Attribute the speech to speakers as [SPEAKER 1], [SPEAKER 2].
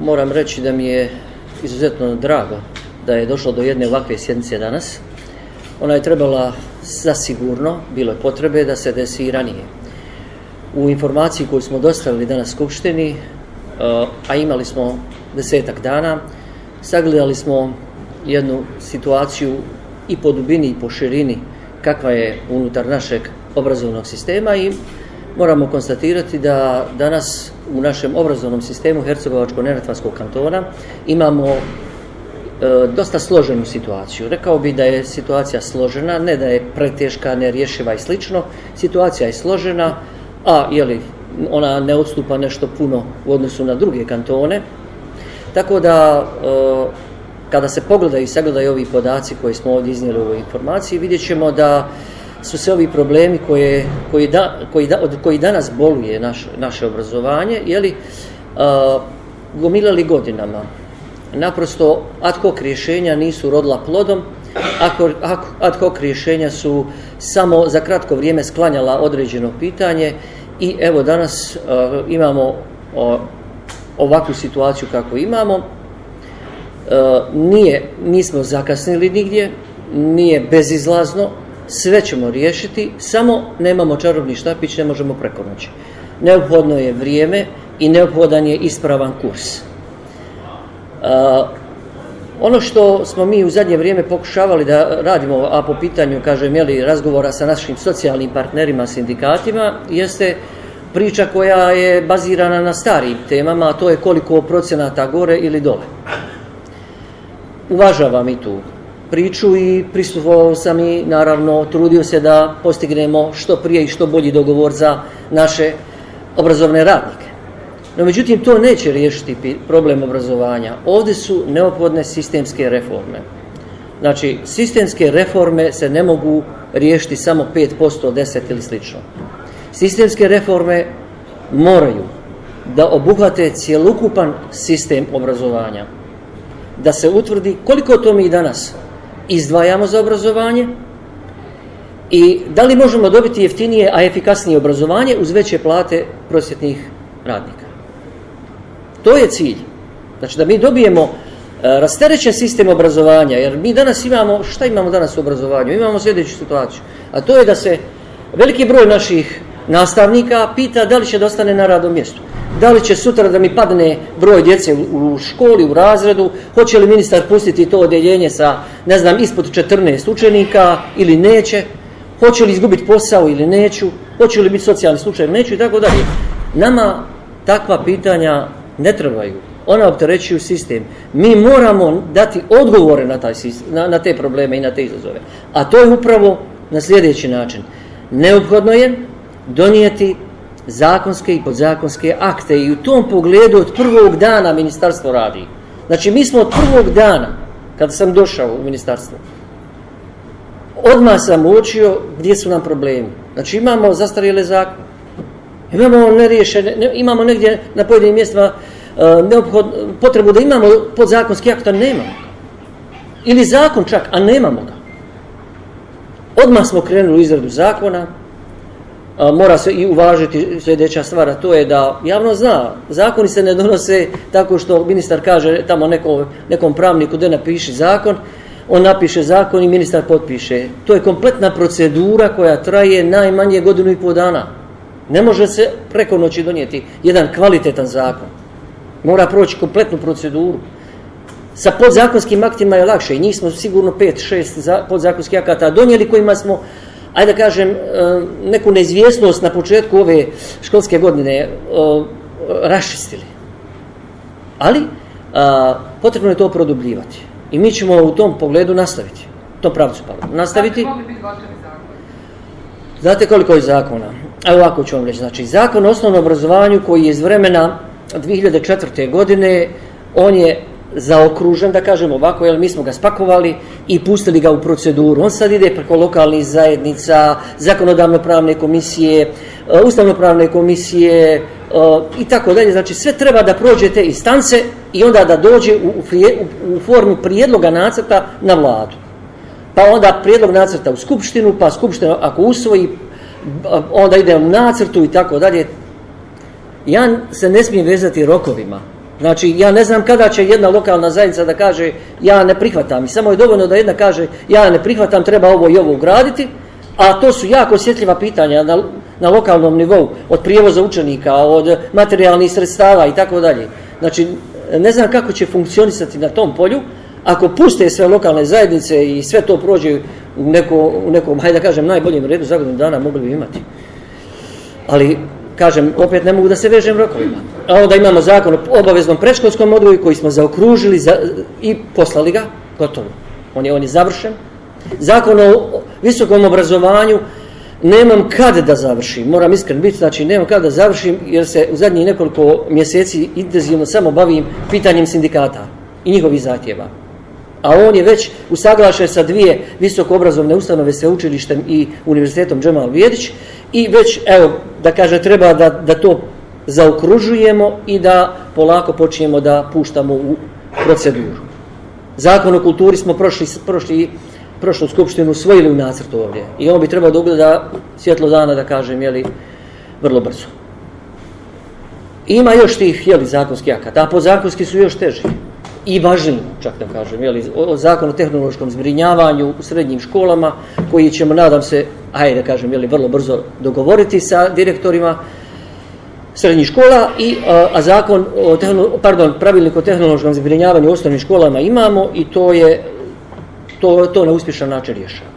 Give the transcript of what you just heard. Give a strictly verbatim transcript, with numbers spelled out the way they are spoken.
[SPEAKER 1] moram reći da mi je izuzetno drago da je došlo do jedne ovakve sjednice danas. Ona je trebala zasigurno, bilo je potrebe da se desi i ranije. U informaciji koju smo dostavili danas Skupštini, a imali smo desetak dana, sagledali smo jednu situaciju i po dubini i po širini kakva je unutar našeg obrazovnog sistema i moramo konstatirati da danas u našem obrazovnom sistemu Hercegovačko-neretvanskog kantona imamo e, dosta složenu situaciju. Rekao bih da je situacija složena, ne da je preteška, nerješiva i slično. Situacija je složena, a jeli, ona ne odstupa nešto puno u odnosu na druge kantone. Tako da e, kada se pogledaju i sagledaju ovi podaci koje smo ovdje iznijeli u ovoj informaciji, vidjet ćemo da su se ovi problemi koje, koji, da, koji, da, od koji danas boluje naš, naše obrazovanje, jeli, a, gomilali godinama. Naprosto ad hoc rješenja nisu rodila plodom, ad hoc rješenja su samo za kratko vrijeme sklanjala određeno pitanje i evo danas a, imamo a, ovakvu situaciju kako imamo. A, nije, nismo zakasnili nigdje, nije bezizlazno, sve ćemo riješiti, samo nemamo čarobni štapić, ne možemo preko noći. Neophodno je vrijeme i neophodan je ispravan kurs. Uh, ono što smo mi u zadnje vrijeme pokušavali da radimo, a po pitanju, kažem, jeli, razgovora sa našim socijalnim partnerima, sindikatima, jeste priča koja je bazirana na starijim temama, a to je koliko procenata gore ili dole. Uvažavam i tu priču i prisustvovao sam i naravno trudio se da postignemo što prije i što bolji dogovor za naše obrazovne radnike. No međutim, to neće riješiti problem obrazovanja. Ovdje su neophodne sistemske reforme. Znači, sistemske reforme se ne mogu riješiti samo pet posto, deset ili slično. Sistemske reforme moraju da obuhvate cjelokupan sistem obrazovanja. Da se utvrdi koliko to mi danas izdvajamo za obrazovanje i da li možemo dobiti jeftinije, a efikasnije obrazovanje uz veće plate prosvjetnih radnika. To je cilj. Znači da mi dobijemo uh, rasterećen sistem obrazovanja, jer mi danas imamo, šta imamo danas u obrazovanju? Imamo sljedeću situaciju, a to je da se veliki broj naših nastavnika pita da li će da ostane na radnom mjestu. Da li će sutra da mi padne broj djece u školi, u razredu, hoće li ministar pustiti to odjeljenje sa, ne znam, ispod četrnaest učenika ili neće, hoće li izgubiti posao ili neću, hoće li biti socijalni slučaj ili neću i tako dalje. Nama takva pitanja ne trebaju, ona opterećuju sistem. Mi moramo dati odgovore na, taj sistem, na, na te probleme i na te izazove. A to je upravo na sljedeći način. Neophodno je donijeti zakonske i podzakonske akte i u tom pogledu od prvog dana ministarstvo radi. Znači mi smo od prvog dana kada sam došao u ministarstvo odmah sam uočio gdje su nam problemi. Znači imamo zastarjele zakone, imamo neriješene, ne, imamo negdje na pojedinim mjestima uh, neophod, potrebu da imamo podzakonski akt, a nemamo ga. Ili zakon čak, a nemamo ga. Odmah smo krenuli u izradu zakona. A, mora se i uvažiti sljedeća stvar, a to je da javno zna, zakoni se ne donose tako što ministar kaže tamo nekom, nekom pravniku da napiši zakon, on napiše zakon i ministar potpiše. To je kompletna procedura koja traje najmanje godinu i pol dana. Ne može se preko noći donijeti jedan kvalitetan zakon. Mora proći kompletnu proceduru. Sa podzakonskim aktima je lakše i njih smo sigurno pet, šest podzakonskih akata donijeli kojima smo, ajde da kažem, neku neizvjesnost na početku ove školske godine raščistili. Ali a, potrebno je to produbljivati. I mi ćemo u tom pogledu nastaviti. U tom pravcu pardon, nastaviti. Znate koliko je zakona? Evo ovako ću vam reći. Znači, zakon o osnovnom obrazovanju koji je iz vremena dvije hiljade četvrte. godine, on je zaokružen, da kažem ovako, jer mi smo ga spakovali i pustili ga u proceduru. On sad ide preko lokalnih zajednica, zakonodavno-pravne komisije, ustavno-pravne komisije i tako dalje. Znači sve treba da prođe te instance i onda da dođe u, u, u formi prijedloga nacrta na vladu. Pa onda prijedlog nacrta u skupštinu, pa skupština ako usvoji, onda ide u nacrtu i tako dalje. Ja se ne smijem vezati rokovima. Znači, ja ne znam kada će jedna lokalna zajednica da kaže ja ne prihvatam. I samo je dovoljno da jedna kaže ja ne prihvatam, treba ovo i ovo ugraditi, a to su jako osjetljiva pitanja na, na lokalnom nivou, od prijevoza učenika, od materijalnih sredstava i tako dalje. Znači, ne znam kako će funkcionisati na tom polju, ako puste sve lokalne zajednice i sve to prođe u, neko, u nekom, hajde da kažem, najboljem redu za godinu dana mogli bi imati. Ali, kažem, opet ne mogu da se vežem rokovima. A onda imamo zakon o obaveznom predškolskom odgoju koji smo zaokružili za, i poslali ga, gotovo. On je, on je završen. Zakon o visokom obrazovanju nemam kad da završim, moram iskren biti, znači nemam kad da završim jer se u zadnjih nekoliko mjeseci intenzivno samo bavim pitanjem sindikata i njihovih zahtjeva. A on je već usaglašen sa dvije visoko obrazovne ustanove, sveučilištem i univerzitetom Džemal Bijedić i već, evo, da kaže, treba da, da to zaokružujemo i da polako počnemo da puštamo u proceduru. Zakon o kulturi smo prošli, prošli prošlu skupštinu usvojili u nacrtu ovdje i on bi trebao da ugleda svjetlo dana, da kažem, jeli, vrlo brzo. I ima još tih, jeli, zakonskih akata, a podzakonski su još teži i važniji, čak da kažem, jeli, zakon o tehnološkom zbrinjavanju u srednjim školama, koji ćemo, nadam se, ajde da kažem, jeli, vrlo brzo dogovoriti sa direktorima srednjih škola, i, a, a zakon o tehno, pardon, pravilnik o tehnološkom zbrinjavanju u osnovnim školama imamo i to je to, to na uspješan način rješava.